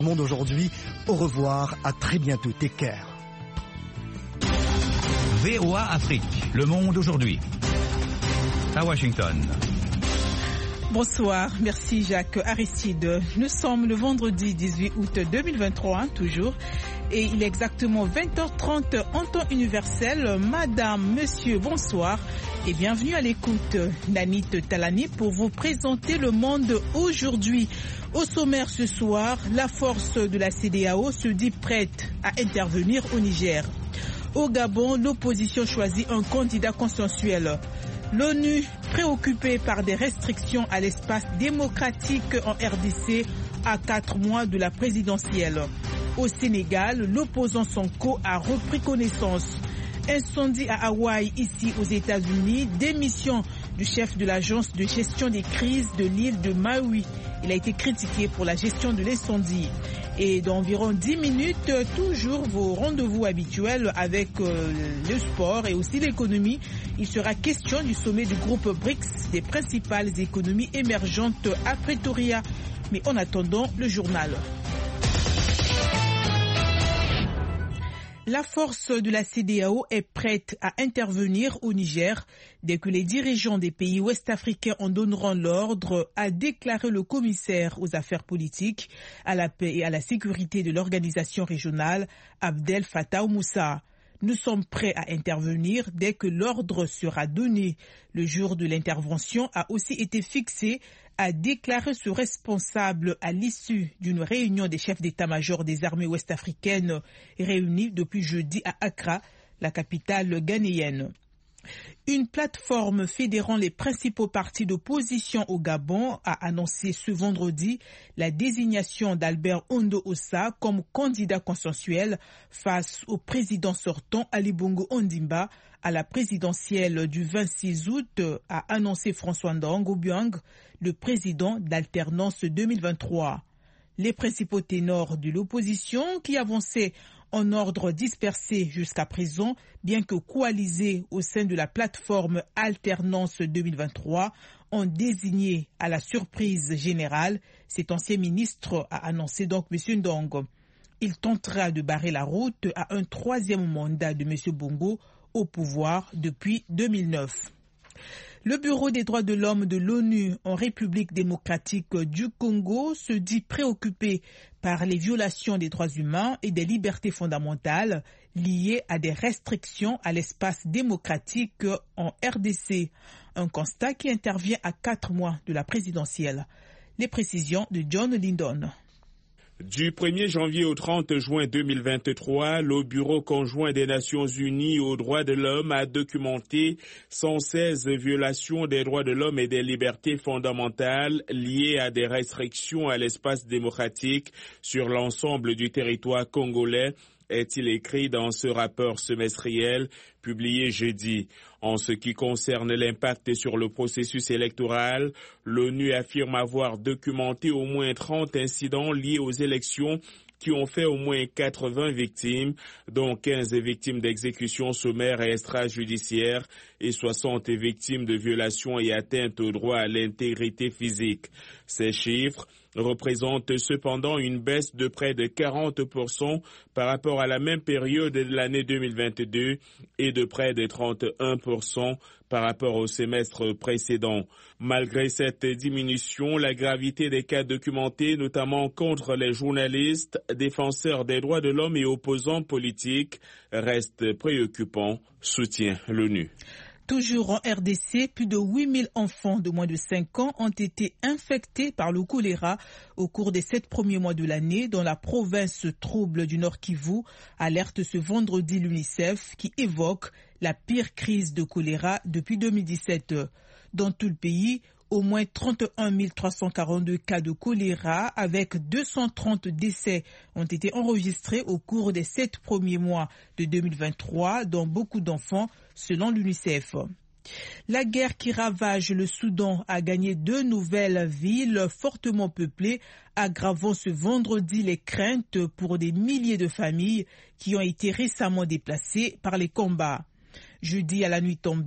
Monde aujourd'hui, au revoir, à très bientôt, take care. VOA Afrique, le monde aujourd'hui. À Washington. Bonsoir, merci Jacques Aristide. Nous sommes le vendredi 18 août 2023, toujours, et il est exactement 20h30 en temps universel. Madame, monsieur, bonsoir et bienvenue à l'écoute. Nanit Talani pour vous présenter le monde aujourd'hui. Au sommaire ce soir, la force de la CEDEAO se dit prête à intervenir au Niger. Au Gabon, l'opposition choisit un candidat consensuel. L'ONU, préoccupée par des restrictions à l'espace démocratique en RDC à 4 mois de la présidentielle. Au Sénégal, l'opposant Sonko a repris connaissance. Incendie à Hawaï, ici aux États-Unis, démission du chef de l'agence de gestion des crises de l'île de Maui. Il a été critiqué pour la gestion de l'incendie. Et dans environ 10 minutes, toujours vos rendez-vous habituels avec le sport et aussi l'économie. Il sera question du sommet du groupe BRICS des principales économies émergentes à Pretoria. Mais en attendant, le journal. La force de la CEDEAO est prête à intervenir au Niger dès que les dirigeants des pays ouest-africains en donneront l'ordre, a déclaré le commissaire aux affaires politiques, à la paix et à la sécurité de l'organisation régionale, Abdel Fattah Moussa. Nous sommes prêts à intervenir dès que l'ordre sera donné. Le jour de l'intervention a aussi été fixé, a déclaré ce responsable à l'issue d'une réunion des chefs d'état-major des armées ouest-africaines réunis depuis jeudi à Accra, la capitale ghanéenne. Une plateforme fédérant les principaux partis d'opposition au Gabon a annoncé ce vendredi la désignation d'Albert Ondo Ossa comme candidat consensuel face au président sortant Ali Bongo Ondimba à la présidentielle du 26 août, a annoncé François Ndong Obiang, le président d'Alternance 2023. Les principaux ténors de l'opposition qui avançaient en ordre dispersé jusqu'à présent, bien que coalisés au sein de la plateforme Alternance 2023, ont désigné à la surprise générale cet ancien ministre, a annoncé donc M. Ndong. Il tentera de barrer la route à un troisième mandat de M. Bongo au pouvoir depuis 2009. Le Bureau des droits de l'homme de l'ONU en République démocratique du Congo se dit préoccupé par les violations des droits humains et des libertés fondamentales liées à des restrictions à l'espace démocratique en RDC. Un constat qui intervient à 4 mois de la présidentielle. Les précisions de John Lindon. Du 1er janvier au 30 juin 2023, le Bureau conjoint des Nations Unies aux droits de l'homme a documenté 116 violations des droits de l'homme et des libertés fondamentales liées à des restrictions à l'espace démocratique sur l'ensemble du territoire congolais, est-il écrit dans ce rapport semestriel publié jeudi. En ce qui concerne l'impact sur le processus électoral, l'ONU affirme avoir documenté au moins 30 incidents liés aux élections qui ont fait au moins 80 victimes, dont 15 victimes d'exécutions sommaires et extrajudiciaires et 60 victimes de violations et atteintes au droit à l'intégrité physique. Ces chiffres représentent cependant une baisse de près de 40% par rapport à la même période de l'année 2022 et de près de 31% par rapport au semestre précédent. Malgré cette diminution, la gravité des cas documentés, notamment contre les journalistes, défenseurs des droits de l'homme et opposants politiques, reste préoccupant, soutient l'ONU. Toujours en RDC, plus de 8000 enfants de moins de 5 ans ont été infectés par le choléra au cours des 7 premiers mois de l'année dans la province trouble du Nord Kivu, alerte ce vendredi l'UNICEF qui évoque la pire crise de choléra depuis 2017. Dans tout le pays, au moins 31 342 cas de choléra avec 230 décès ont été enregistrés au cours des 7 premiers mois de 2023, dont beaucoup d'enfants, selon l'UNICEF. La guerre qui ravage le Soudan a gagné 2 nouvelles villes fortement peuplées, aggravant ce vendredi les craintes pour des milliers de familles qui ont été récemment déplacées par les combats. Jeudi à la nuit tombée,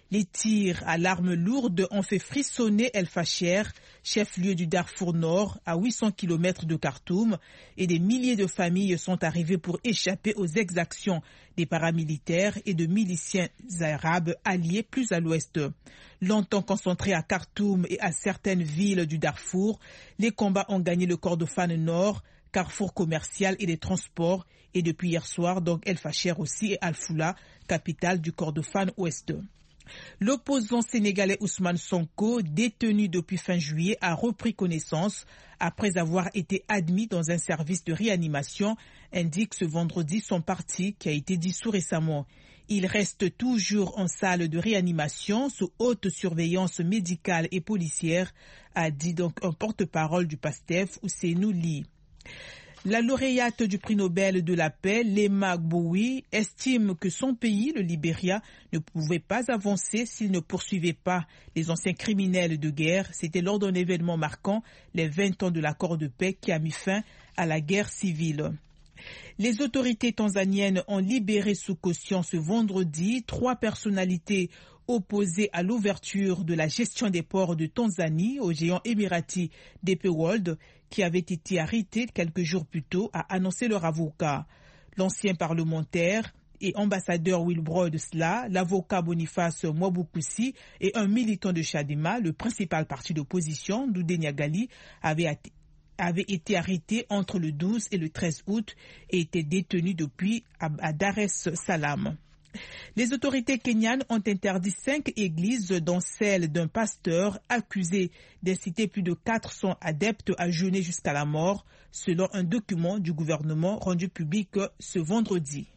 Les tirs à l'arme lourde ont fait frissonner El Fasher, chef-lieu du Darfour Nord, à 800 km de Khartoum, et des milliers de familles sont arrivées pour échapper aux exactions des paramilitaires et de miliciens arabes alliés plus à l'ouest. Longtemps concentrés à Khartoum et à certaines villes du Darfour, les combats ont gagné le Kordofan Nord, carrefour commercial et des transports, et depuis hier soir, donc El Fasher aussi et Al-Foula, capitale du Kordofan Ouest. L'opposant sénégalais Ousmane Sonko, détenu depuis fin juillet, a repris connaissance après avoir été admis dans un service de réanimation, indique ce vendredi son parti qui a été dissous récemment. Il reste toujours en salle de réanimation sous haute surveillance médicale et policière, a dit donc un porte-parole du PASTEF, Ousseynou Ly. La lauréate du prix Nobel de la paix, Lema Gbowee, estime que son pays, le Libéria, ne pouvait pas avancer s'il ne poursuivait pas les anciens criminels de guerre. C'était lors d'un événement marquant les 20 ans de l'accord de paix qui a mis fin à la guerre civile. Les autorités tanzaniennes ont libéré sous caution ce vendredi 3 personnalités opposées à l'ouverture de la gestion des ports de Tanzanie au géant émirati DP World, qui avait été arrêté quelques jours plus tôt, a annoncé leur avocat. L'ancien parlementaire et ambassadeur Wilbrod Slaa, l'avocat Boniface Mwabukusi et un militant de Chadema, le principal parti d'opposition, Doudé Nyagali, avaient été arrêtés entre le 12 et le 13 août et étaient détenus depuis à Dar es Salaam. Les autorités kenyanes ont interdit 5 églises, dont celle d'un pasteur accusé d'inciter plus de 400 adeptes à jeûner jusqu'à la mort, selon un document du gouvernement rendu public ce vendredi.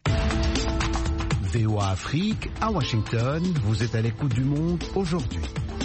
VOA Afrique, à Washington, vous êtes à l'écoute du monde aujourd'hui.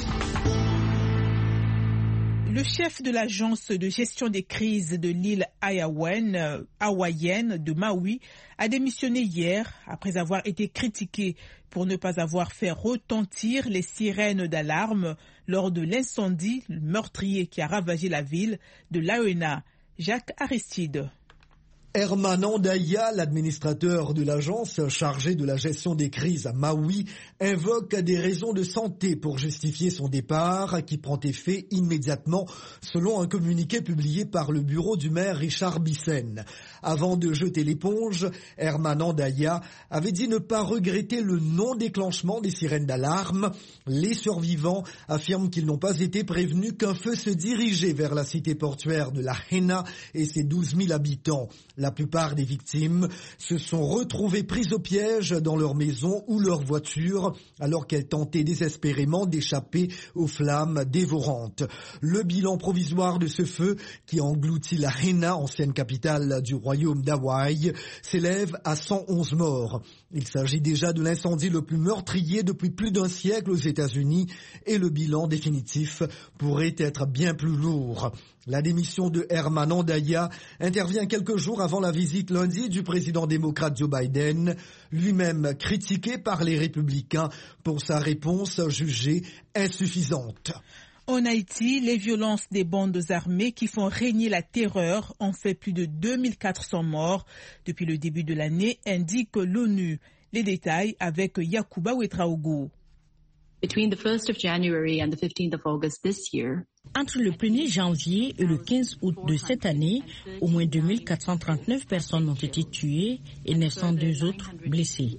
Le chef de l'agence de gestion des crises de l'île hawaïenne de Maui a démissionné hier après avoir été critiqué pour ne pas avoir fait retentir les sirènes d'alarme lors de l'incendie meurtrier qui a ravagé la ville de Lahaina. Jacques Aristide. Herman Andaya, l'administrateur de l'agence chargé de la gestion des crises à Maui, invoque des raisons de santé pour justifier son départ qui prend effet immédiatement selon un communiqué publié par le bureau du maire Richard Bissen. Avant de jeter l'éponge, Herman Andaya avait dit ne pas regretter le non-déclenchement des sirènes d'alarme. Les survivants affirment qu'ils n'ont pas été prévenus qu'un feu se dirigeait vers la cité portuaire de Lahaina et ses 12 000 habitants. La plupart des victimes se sont retrouvées prises au piège dans leur maison ou leur voiture alors qu'elles tentaient désespérément d'échapper aux flammes dévorantes. Le bilan provisoire de ce feu, qui engloutit Lahaina, ancienne capitale du royaume d'Hawaï, s'élève à 111 morts. Il s'agit déjà de l'incendie le plus meurtrier depuis plus d'un siècle aux États-Unis et le bilan définitif pourrait être bien plus lourd. La démission de Herman Andaya intervient quelques jours avant la visite lundi du président démocrate Joe Biden, lui-même critiqué par les républicains pour sa réponse jugée insuffisante. En Haïti, les violences des bandes armées qui font régner la terreur ont fait plus de 2400 morts depuis le début de l'année, indique l'ONU. Les détails avec Yacouba Ouetraogo. Between the 1st of January and the 15th of August this year, entre le 1er janvier et le 15 août de cette année, au moins 2439 personnes ont été tuées et 902 autres blessées.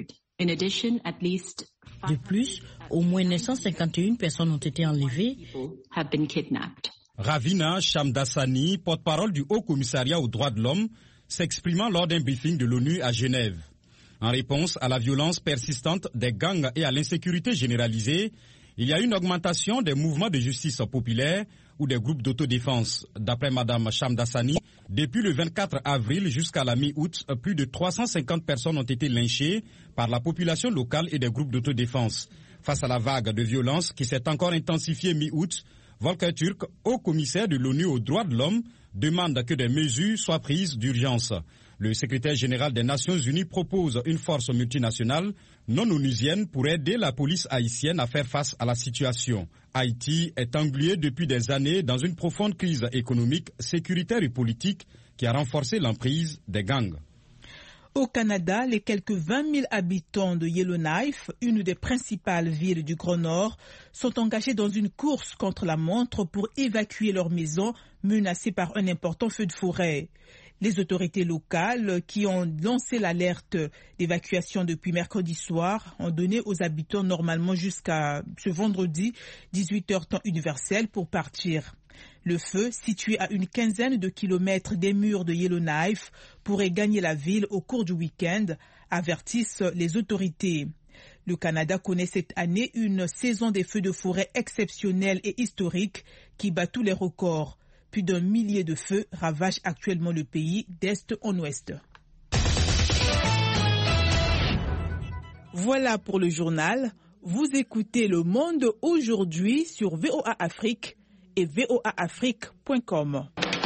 De plus, au moins 951 personnes ont été enlevées. Ravina Shamdasani, porte-parole du Haut Commissariat aux droits de l'homme, s'exprimant lors d'un briefing de l'ONU à Genève. En réponse à la violence persistante des gangs et à l'insécurité généralisée, il y a une augmentation des mouvements de justice populaire ou des groupes d'autodéfense. D'après Mme Shamdasani, depuis le 24 avril jusqu'à la mi-août, plus de 350 personnes ont été lynchées par la population locale et des groupes d'autodéfense. Face à la vague de violence qui s'est encore intensifiée mi-août, Volker Turk, haut commissaire de l'ONU aux droits de l'homme, demande que des mesures soient prises d'urgence. Le secrétaire général des Nations Unies propose une force multinationale non onusienne pour aider la police haïtienne à faire face à la situation. Haïti est englué depuis des années dans une profonde crise économique, sécuritaire et politique qui a renforcé l'emprise des gangs. Au Canada, les quelques 20 000 habitants de Yellowknife, une des principales villes du Grand Nord, sont engagés dans une course contre la montre pour évacuer leur maison menacée par un important feu de forêt. Les autorités locales, qui ont lancé l'alerte d'évacuation depuis mercredi soir, ont donné aux habitants normalement jusqu'à ce vendredi 18h temps universel pour partir. Le feu, situé à une quinzaine de kilomètres des murs de Yellowknife, pourrait gagner la ville au cours du week-end, avertissent les autorités. Le Canada connaît cette année une saison des feux de forêt exceptionnelle et historique qui bat tous les records. Plus d'1 millier de feux ravagent actuellement le pays d'est en ouest. Voilà pour le journal. Vous écoutez Le Monde aujourd'hui sur VOA Afrique et voaafrique.com.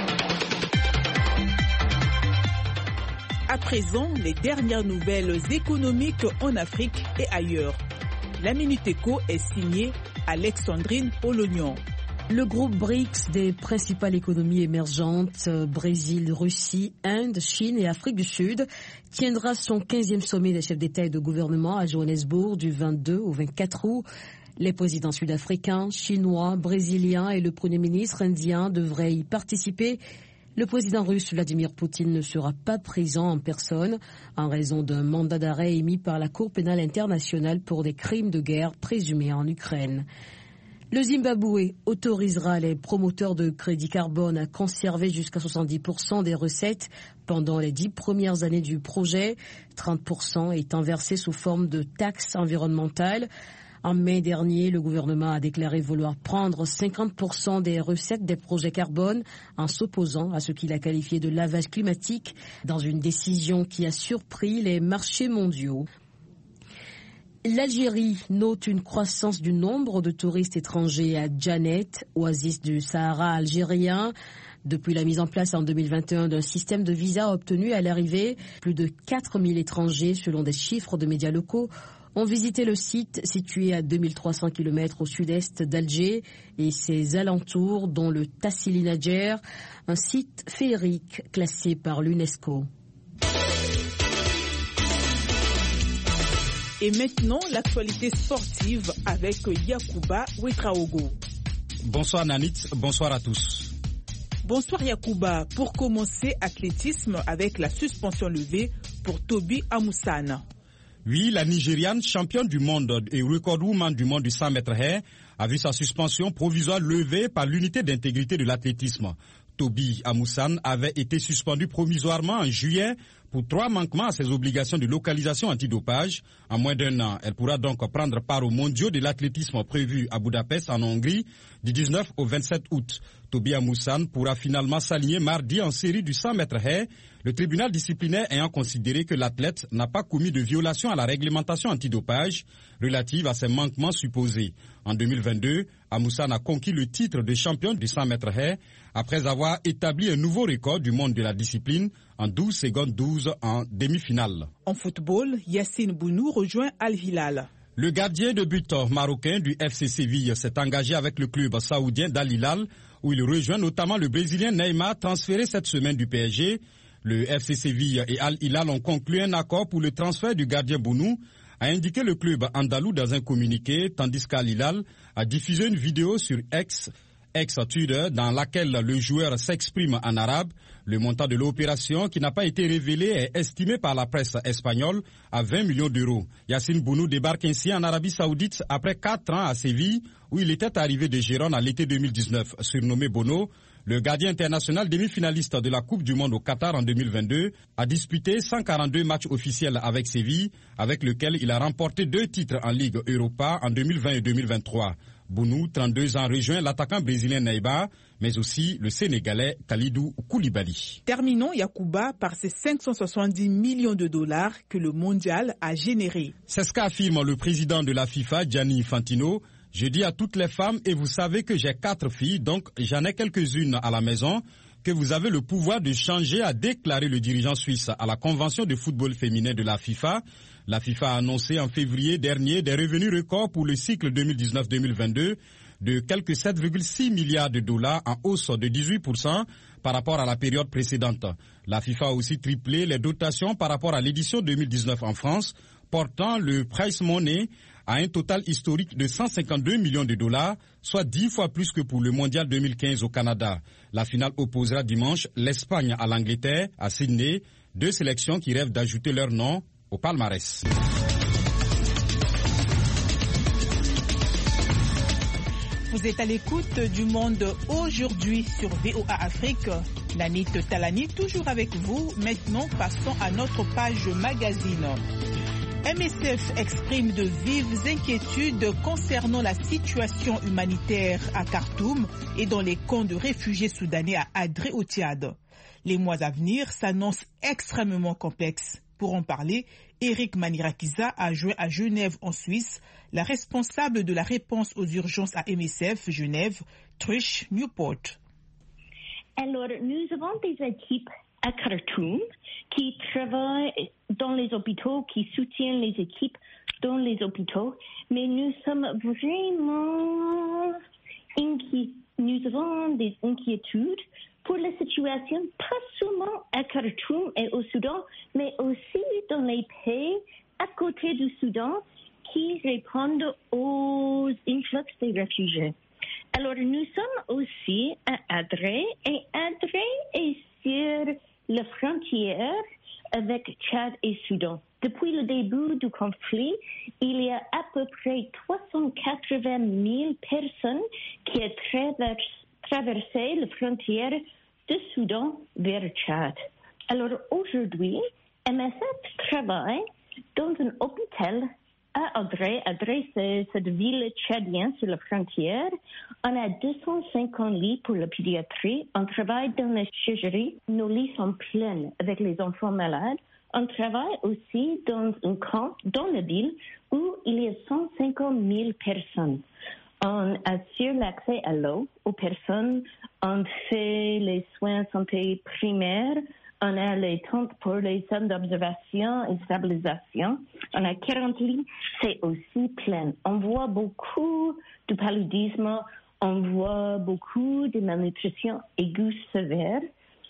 À présent, les dernières nouvelles économiques en Afrique et ailleurs. La Minute Éco est signée Alexandrine Polognon. Le groupe BRICS des principales économies émergentes, Brésil, Russie, Inde, Chine et Afrique du Sud, tiendra son 15e sommet des chefs d'État et de gouvernement à Johannesburg du 22 au 24 août. Les présidents sud-africains, chinois, brésiliens et le Premier ministre indien devraient y participer. Le président russe Vladimir Poutine ne sera pas présent en personne en raison d'un mandat d'arrêt émis par la Cour pénale internationale pour des crimes de guerre présumés en Ukraine. Le Zimbabwe autorisera les promoteurs de crédit carbone à conserver jusqu'à 70% des recettes pendant les 10 premières années du projet, 30% étant versés sous forme de taxes environnementales. En mai dernier, le gouvernement a déclaré vouloir prendre 50% des recettes des projets carbone en s'opposant à ce qu'il a qualifié de lavage climatique dans une décision qui a surpris les marchés mondiaux. L'Algérie note une croissance du nombre de touristes étrangers à Djanet, oasis du Sahara algérien. Depuis la mise en place en 2021 d'un système de visa obtenu à l'arrivée, plus de 4000 étrangers, selon des chiffres de médias locaux, ont visité le site situé à 2300 km au sud-est d'Alger et ses alentours, dont le Tassili Nadjer, un site féerique classé par l'UNESCO. Et maintenant, l'actualité sportive avec Yacouba Ouedraogo. Bonsoir Nanit, bonsoir à tous. Bonsoir Yacouba. Pour commencer, athlétisme avec la suspension levée pour Tobi Amoussane. Oui, la Nigériane, championne du monde et recordwoman du monde du 100 mètres haies, a vu sa suspension provisoire levée par l'unité d'intégrité de l'athlétisme. Tobi Amoussane avait été suspendue provisoirement en juillet pour 3 manquements à ses obligations de localisation antidopage. En moins d'1 an, elle pourra donc prendre part aux mondiaux de l'athlétisme prévus à Budapest en Hongrie du 19 au 27 août. Tobi Amoussane pourra finalement s'aligner mardi en série du 100 mètres haies, le tribunal disciplinaire ayant considéré que l'athlète n'a pas commis de violation à la réglementation antidopage relative à ses manquements supposés. En 2022, Amoussane a conquis le titre de championne du 100 mètres haies après avoir établi un nouveau record du monde de la discipline en 12 secondes 12 en demi-finale. En football, Yassine Bounou rejoint Al Hilal. Le gardien de but marocain du FC Séville s'est engagé avec le club saoudien d'Al Hilal où il rejoint notamment le Brésilien Neymar transféré cette semaine du PSG. Le FC Séville et Al Hilal ont conclu un accord pour le transfert du gardien Bounou, a indiqué le club andalou dans un communiqué, tandis qu'Al Hilal a diffusé une vidéo sur ex-Twitter dans laquelle le joueur s'exprime en arabe. Le montant de l'opération, qui n'a pas été révélé, est estimé par la presse espagnole à 20 millions d'euros. Yassine Bounou débarque ainsi en Arabie Saoudite après 4 ans à Séville, où il était arrivé de Gérone à l'été 2019. Surnommé Bono, le gardien international demi-finaliste de la Coupe du Monde au Qatar en 2022 a disputé 142 matchs officiels avec Séville, avec lequel il a remporté 2 titres en Ligue Europa en 2020 et 2023. Bounou, 32 ans, rejoint l'attaquant brésilien Neymar, mais aussi le Sénégalais Kalidou Koulibaly. Terminons, Yacouba, par ces 570 millions de dollars que le mondial a générés. C'est ce qu'affirme le président de la FIFA, Gianni Infantino. Je dis à toutes les femmes, et vous savez que j'ai 4 filles, donc j'en ai quelques-unes à la maison, que vous avez le pouvoir de changer, a déclaré le dirigeant suisse à la convention de football féminin de la FIFA. La FIFA a annoncé en février dernier des revenus records pour le cycle 2019-2022 de quelques 7,6 milliards de dollars en hausse de 18% par rapport à la période précédente. La FIFA a aussi triplé les dotations par rapport à l'édition 2019 en France, portant le prize money à un total historique de 152 millions de dollars, soit 10 fois plus que pour le mondial 2015 au Canada. La finale opposera dimanche l'Espagne à l'Angleterre, à Sydney, 2 sélections qui rêvent d'ajouter leur nom au palmarès. Vous êtes à l'écoute du Monde aujourd'hui sur VOA Afrique. Nanit Talani, toujours avec vous. Maintenant, passons à notre page magazine. MSF exprime de vives inquiétudes concernant la situation humanitaire à Khartoum et dans les camps de réfugiés soudanais à Adré au Tchad. Les mois à venir s'annoncent extrêmement complexes. Pour en parler, Eric Manirakiza a joint à Genève en Suisse la responsable de la réponse aux urgences à MSF Genève, Trish Newport. Alors, nous avons des équipes à Khartoum qui travaillent dans les hôpitaux, qui soutiennent les équipes dans les hôpitaux, mais nous sommes vraiment inquiets. Nous avons des inquiétudes pour la situation, pas seulement à Khartoum et au Soudan, mais aussi dans les pays à côté du Soudan qui répondent aux influx des réfugiés. Alors, nous sommes aussi à Adré, et Adré est sur la frontière avec Tchad et Soudan. Depuis le début du conflit, il y a à peu près 380 000 personnes qui ont traversé la frontière de Soudan vers Tchad. Alors aujourd'hui, MSF travaille dans un hôpital à Adré. Adré, c'est cette ville tchadienne sur la frontière. On a 250 lits pour la pédiatrie. On travaille dans la chirurgie. Nos lits sont pleins avec les enfants malades. On travaille aussi dans un camp dans la ville où il y a 150 000 personnes. On assure l'accès à l'eau aux personnes. On fait les soins de santé primaires. On a les tentes pour les centres d'observation et stabilisation. On a 40 lits. C'est aussi plein. On voit beaucoup de paludisme. On voit beaucoup de malnutrition aiguë sévère.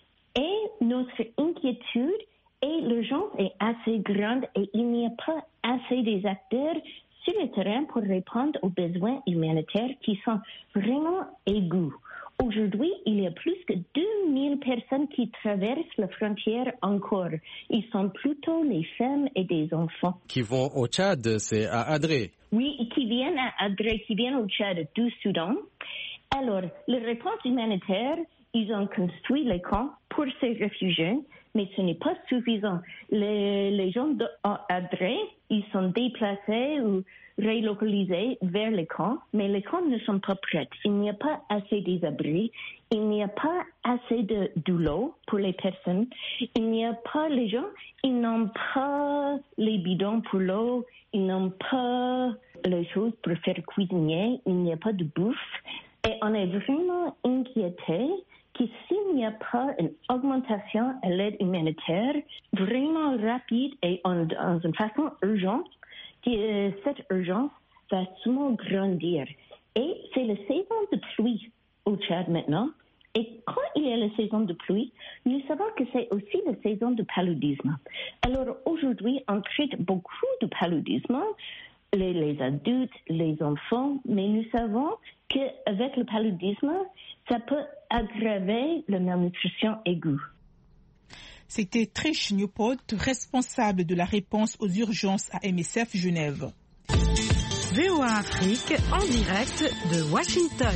Et notre inquiétude et l'urgence est assez grande et il n'y a pas assez des acteurs sur le terrain pour répondre aux besoins humanitaires qui sont vraiment aigus. Aujourd'hui, il y a plus que 2000 personnes qui traversent la frontière encore. Ils sont plutôt les femmes et des enfants. Qui vont au Tchad, c'est à Adré? Oui, qui viennent à Adré, qui viennent au Tchad du Soudan. Alors, la réponse humanitaire, ils ont construit les camps pour ces réfugiés, mais ce n'est pas suffisant. Les gens d'Adré, ils sont déplacés ou relocalisés vers les camps, mais les camps ne sont pas prêts. Il n'y a pas assez d'abris, il n'y a pas assez de l'eau pour les personnes, il n'y a pas les gens, ils n'ont pas les bidons pour l'eau, ils n'ont pas les choses pour faire cuisiner, il n'y a pas de bouffe. Et on est vraiment inquiété que s'il n'y a pas une augmentation à l'aide humanitaire vraiment rapide et dans une façon urgente, cette urgence va seulement grandir. Et c'est la saison de pluie au Tchad maintenant. Et quand il y a la saison de pluie, nous savons que c'est aussi la saison de paludisme. Alors aujourd'hui, on traite beaucoup de paludisme, les adultes, les enfants, mais nous savons qu'avec le paludisme, ça peut aggraver la malnutrition aiguë. C'était Trish Newport, responsable de la réponse aux urgences à MSF Genève. VOA Afrique en direct de Washington.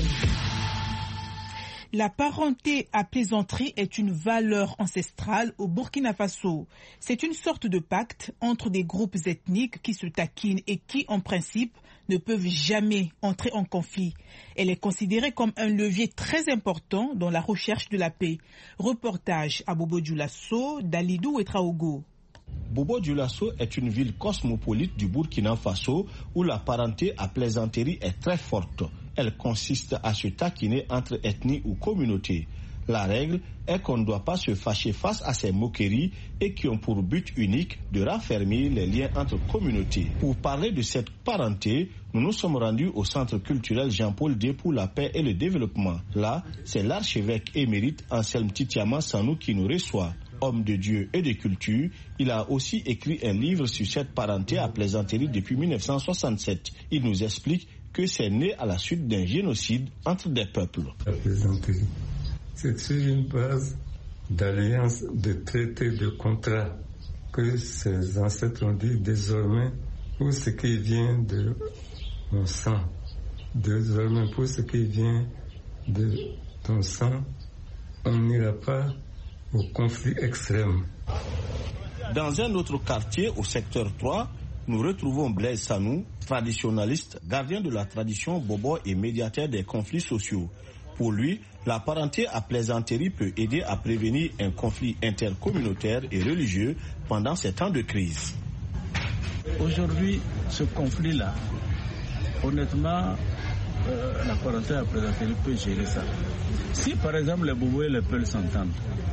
La parenté à plaisanterie est une valeur ancestrale au Burkina Faso. C'est une sorte de pacte entre des groupes ethniques qui se taquinent et qui, en principe, ne peuvent jamais entrer en conflit. Elle est considérée comme un levier très important dans la recherche de la paix. Reportage à Bobo Dioulasso, Dalidou et Traogo. Bobo Dioulasso est une ville cosmopolite du Burkina Faso où la parenté à plaisanterie est très forte. Elle consiste à se taquiner entre ethnies ou communautés. La règle est qu'on ne doit pas se fâcher face à ces moqueries et qui ont pour but unique de raffermir les liens entre communautés. Pour parler de cette parenté, nous nous sommes rendus au Centre culturel Jean-Paul II pour la paix et le développement. Là, c'est l'archevêque émérite Anselme Titiama Sanou qui nous reçoit. Homme de Dieu et de culture, il a aussi écrit un livre sur cette parenté à plaisanterie depuis 1967. Il nous explique que c'est né à la suite d'un génocide entre des peuples. La plaisanterie, c'est sur une base d'alliance, de traités, de contrats que ses ancêtres ont dit désormais pour ce qui vient de mon sang, désormais pour ce qui vient de ton sang, on n'ira pas au conflit extrême. Dans un autre quartier, au secteur 3, nous retrouvons Blaise Sanou, traditionnaliste, gardien de la tradition bobo et médiateur des conflits sociaux. Pour lui, la parenté à plaisanterie peut aider à prévenir un conflit intercommunautaire et religieux pendant ces temps de crise. Aujourd'hui, ce conflit-là, honnêtement, la parenté à plaisanterie peut gérer ça. Si par exemple les bobos et les peuls s'entendent,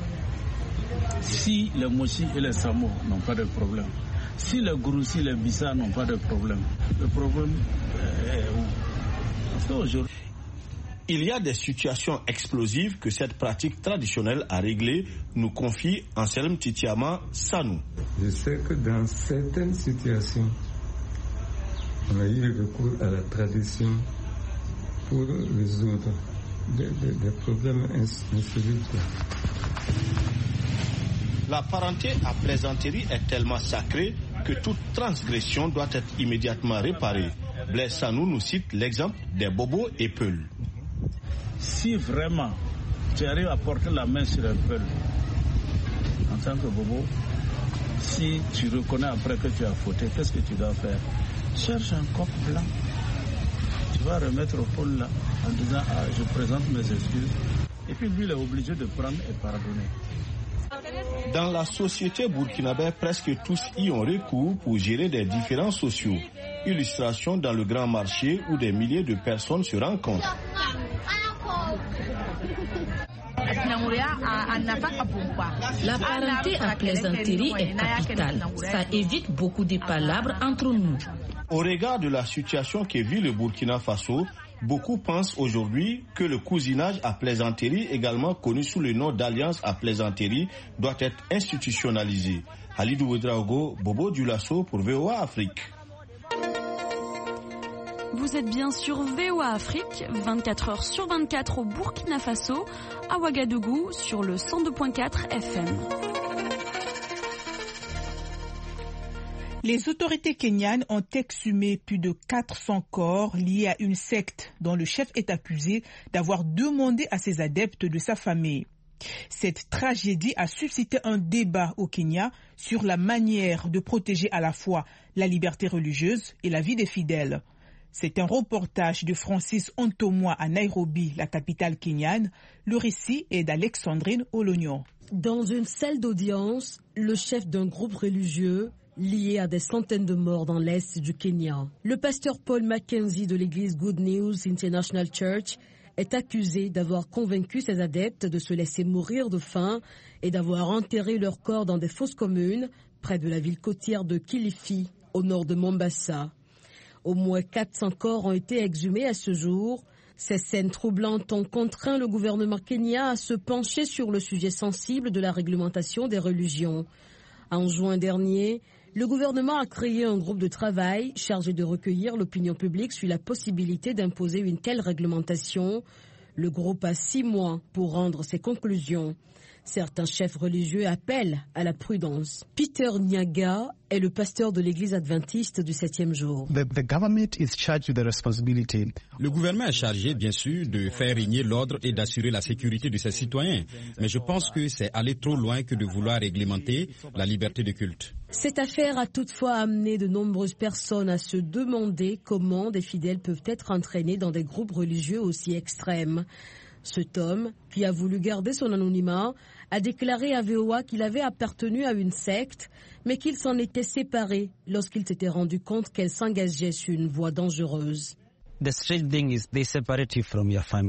si les mochis et les samo n'ont pas de problème, si les gourous, les bissa n'ont pas de problème, le problème est où? C'est aujourd'hui. Il y a des situations explosives que cette pratique traditionnelle a réglées, nous confie Anselme Titiama Sanou. Je sais que dans certaines situations, on a eu recours à la tradition pour résoudre des problèmes insolubles. La parenté à plaisanterie est tellement sacrée que toute transgression doit être immédiatement réparée. Blaise Sanou nous cite l'exemple des bobos et peuls. Si vraiment tu arrives à porter la main sur un peul en tant que bobo, si tu reconnais après que tu as fauté, qu'est-ce que tu dois faire? Cherche un coq blanc. Tu vas remettre au pôle là en disant je présente mes excuses. Et puis lui il est obligé de prendre et pardonner. Dans la société burkinabé, presque tous y ont recours pour gérer des différends sociaux. Illustration dans le grand marché où des milliers de personnes se rencontrent. La parenté à plaisanterie est capitale. Ça évite beaucoup de palabres entre nous. Au regard de la situation que vit le Burkina Faso, beaucoup pensent aujourd'hui que le cousinage à plaisanterie, également connu sous le nom d'alliance à plaisanterie, doit être institutionnalisé. Halidou Ouedraogo, Bobo Dioulasso pour VOA Afrique. Vous êtes bien sur VOA Afrique, 24 heures sur 24 au Burkina Faso, à Ouagadougou sur le 102.4 FM. Les autorités kenyanes ont exhumé plus de 400 corps liés à une secte dont le chef est accusé d'avoir demandé à ses adeptes de s'affamer. Cette tragédie a suscité un débat au Kenya sur la manière de protéger à la fois la liberté religieuse et la vie des fidèles. C'est un reportage de Francis Ontomwa à Nairobi, la capitale kenyane. Le récit est d'Alexandrine Olognon. Dans une salle d'audience, le chef d'un groupe religieux lié à des centaines de morts dans l'est du Kenya. Le pasteur Paul Mackenzie de l'église Good News International Church est accusé d'avoir convaincu ses adeptes de se laisser mourir de faim et d'avoir enterré leurs corps dans des fosses communes près de la ville côtière de Kilifi, au nord de Mombasa. Au moins 400 corps ont été exhumés à ce jour. Ces scènes troublantes ont contraint le gouvernement kenyan à se pencher sur le sujet sensible de la réglementation des religions. En juin dernier, le gouvernement a créé un groupe de travail chargé de recueillir l'opinion publique sur la possibilité d'imposer une telle réglementation. Le groupe a 6 mois pour rendre ses conclusions. Certains chefs religieux appellent à la prudence. Peter Nyaga est le pasteur de l'église adventiste du 7e jour. Le gouvernement est chargé, bien sûr, de faire régner l'ordre et d'assurer la sécurité de ses citoyens. Mais je pense que c'est aller trop loin que de vouloir réglementer la liberté de culte. Cette affaire a toutefois amené de nombreuses personnes à se demander comment des fidèles peuvent être entraînés dans des groupes religieux aussi extrêmes. Cet homme, qui a voulu garder son anonymat, a déclaré à VOA qu'il avait appartenu à une secte, mais qu'il s'en était séparé lorsqu'il s'était rendu compte qu'elle s'engageait sur une voie dangereuse. The strange thing is they separate you from your family.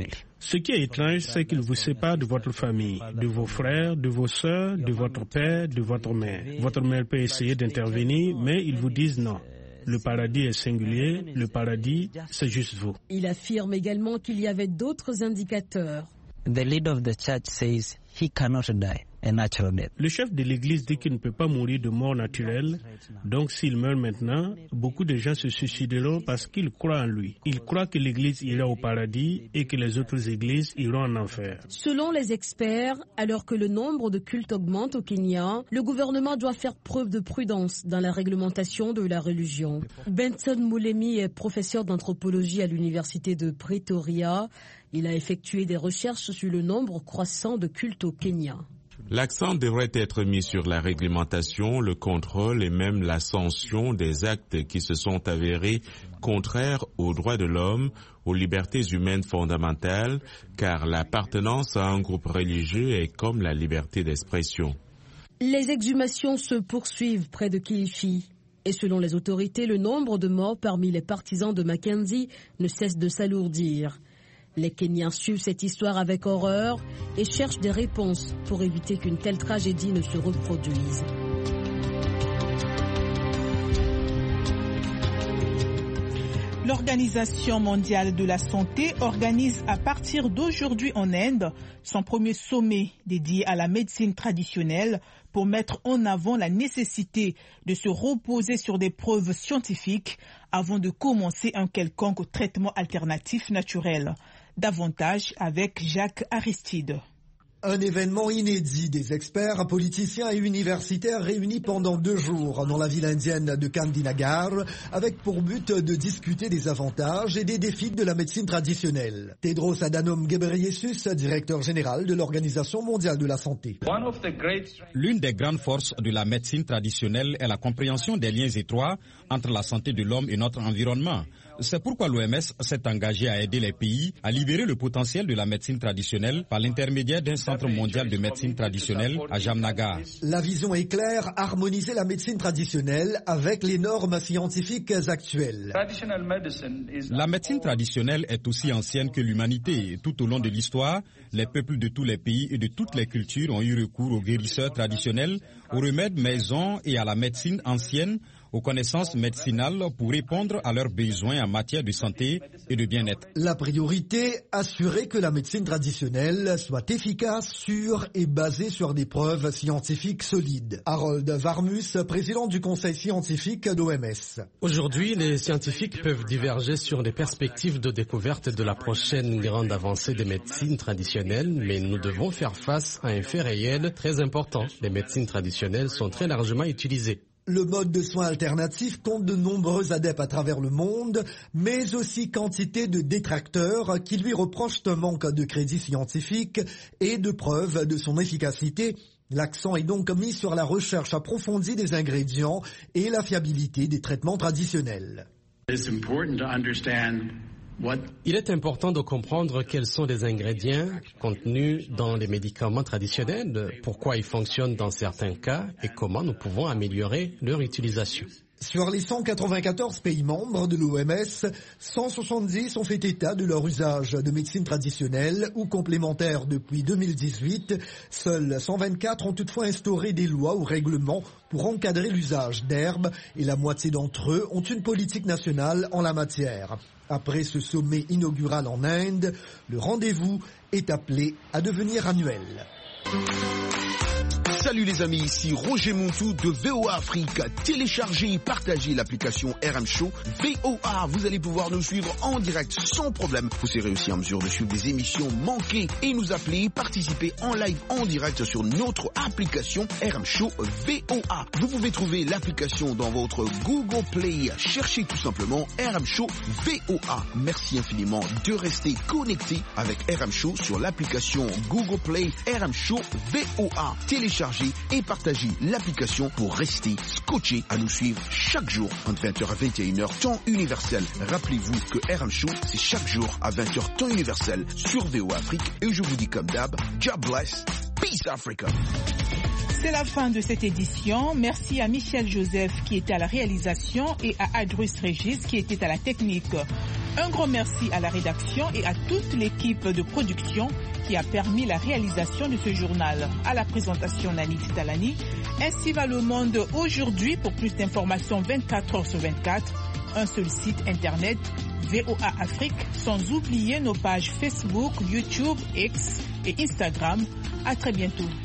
Ce qui est étrange, c'est qu'il vous sépare de votre famille, de vos frères, de vos sœurs, de votre père, de votre mère. Votre mère peut essayer d'intervenir, mais ils vous disent non. Le paradis est singulier, le paradis, c'est juste vous. Il affirme également qu'il y avait d'autres indicateurs. The leader of the church says he cannot die a natural death. Le chef de l'église dit qu'il ne peut pas mourir de mort naturelle. Donc s'il meurt maintenant, beaucoup de gens se suicideront parce qu'ils croient en lui. Ils croient que l'église ira au paradis et que les autres églises iront en enfer. Selon les experts, alors que le nombre de cultes augmente au Kenya, le gouvernement doit faire preuve de prudence dans la réglementation de la religion. Benson Mulemi est professeur d'anthropologie à l'université de Pretoria. Il a effectué des recherches sur le nombre croissant de cultes au Kenya. L'accent devrait être mis sur la réglementation, le contrôle et même la sanction des actes qui se sont avérés contraires aux droits de l'homme, aux libertés humaines fondamentales, car l'appartenance à un groupe religieux est comme la liberté d'expression. Les exhumations se poursuivent près de Kilifi. Et selon les autorités, le nombre de morts parmi les partisans de Mackenzie ne cesse de s'alourdir. Les Kenyans suivent cette histoire avec horreur et cherchent des réponses pour éviter qu'une telle tragédie ne se reproduise. L'Organisation mondiale de la santé organise à partir d'aujourd'hui en Inde son premier sommet dédié à la médecine traditionnelle pour mettre en avant la nécessité de se reposer sur des preuves scientifiques avant de commencer un quelconque traitement alternatif naturel. Davantage avec Jacques Aristide. Un événement inédit, des experts, politiciens et universitaires réunis pendant 2 jours dans la ville indienne de Gandhinagar avec pour but de discuter des avantages et des défis de la médecine traditionnelle. Tedros Adhanom Ghebreyesus, directeur général de l'Organisation mondiale de la santé. L'une des grandes forces de la médecine traditionnelle est la compréhension des liens étroits entre la santé de l'homme et notre environnement. C'est pourquoi l'OMS s'est engagée à aider les pays à libérer le potentiel de la médecine traditionnelle par l'intermédiaire d'un centre mondial de médecine traditionnelle à Jamnagar. La vision est claire, harmoniser la médecine traditionnelle avec les normes scientifiques actuelles. La médecine traditionnelle est aussi ancienne que l'humanité. Tout au long de l'histoire, les peuples de tous les pays et de toutes les cultures ont eu recours aux guérisseurs traditionnels, aux remèdes maison et à la médecine ancienne, aux connaissances médicinales pour répondre à leurs besoins en matière de santé et de bien-être. La priorité, assurer que la médecine traditionnelle soit efficace, sûre et basée sur des preuves scientifiques solides. Harold Varmus, président du conseil scientifique d'OMS. Aujourd'hui, les scientifiques peuvent diverger sur les perspectives de découverte de la prochaine grande avancée des médecines traditionnelles, mais nous devons faire face à un fait réel très important. Les médecines traditionnelles sont très largement utilisées. Le mode de soins alternatif compte de nombreux adeptes à travers le monde, mais aussi quantité de détracteurs qui lui reprochent un manque de crédit scientifique et de preuves de son efficacité. L'accent est donc mis sur la recherche approfondie des ingrédients et la fiabilité des traitements traditionnels. Il est important de comprendre quels sont les ingrédients contenus dans les médicaments traditionnels, pourquoi ils fonctionnent dans certains cas et comment nous pouvons améliorer leur utilisation. Sur les 194 pays membres de l'OMS, 170 ont fait état de leur usage de médecine traditionnelle ou complémentaire depuis 2018. Seuls 124 ont toutefois instauré des lois ou règlements pour encadrer l'usage d'herbes et la moitié d'entre eux ont une politique nationale en la matière. Après ce sommet inaugural en Inde, le rendez-vous est appelé à devenir annuel. Salut les amis, ici Roger Montou de VOA Afrique. Téléchargez et partagez l'application RM Show VOA. Vous allez pouvoir nous suivre en direct sans problème. Vous serez aussi en mesure de suivre des émissions manquées et nous appeler, participer en live en direct sur notre application RM Show VOA. Vous pouvez trouver l'application dans votre Google Play. Cherchez tout simplement RM Show VOA. Merci infiniment de rester connecté avec RM Show sur l'application Google Play RM Show VOA. Téléchargez et partagez l'application pour rester scotché à nous suivre chaque jour entre 20h à 21h temps universel. Rappelez-vous que RM Show c'est chaque jour à 20h temps universel sur VOA Afrique et je vous dis comme d'hab, God bless, peace Africa. C'est la fin de cette édition. Merci à Michel Joseph qui était à la réalisation et à Adrus Régis qui était à la technique. Un grand merci à la rédaction et à toute l'équipe de production qui a permis la réalisation de ce journal. À la présentation, Nani Talani. Ainsi va le monde aujourd'hui. Pour plus d'informations 24 heures sur 24. Un seul site internet, VOA Afrique, sans oublier nos pages Facebook, YouTube, X et Instagram. À très bientôt.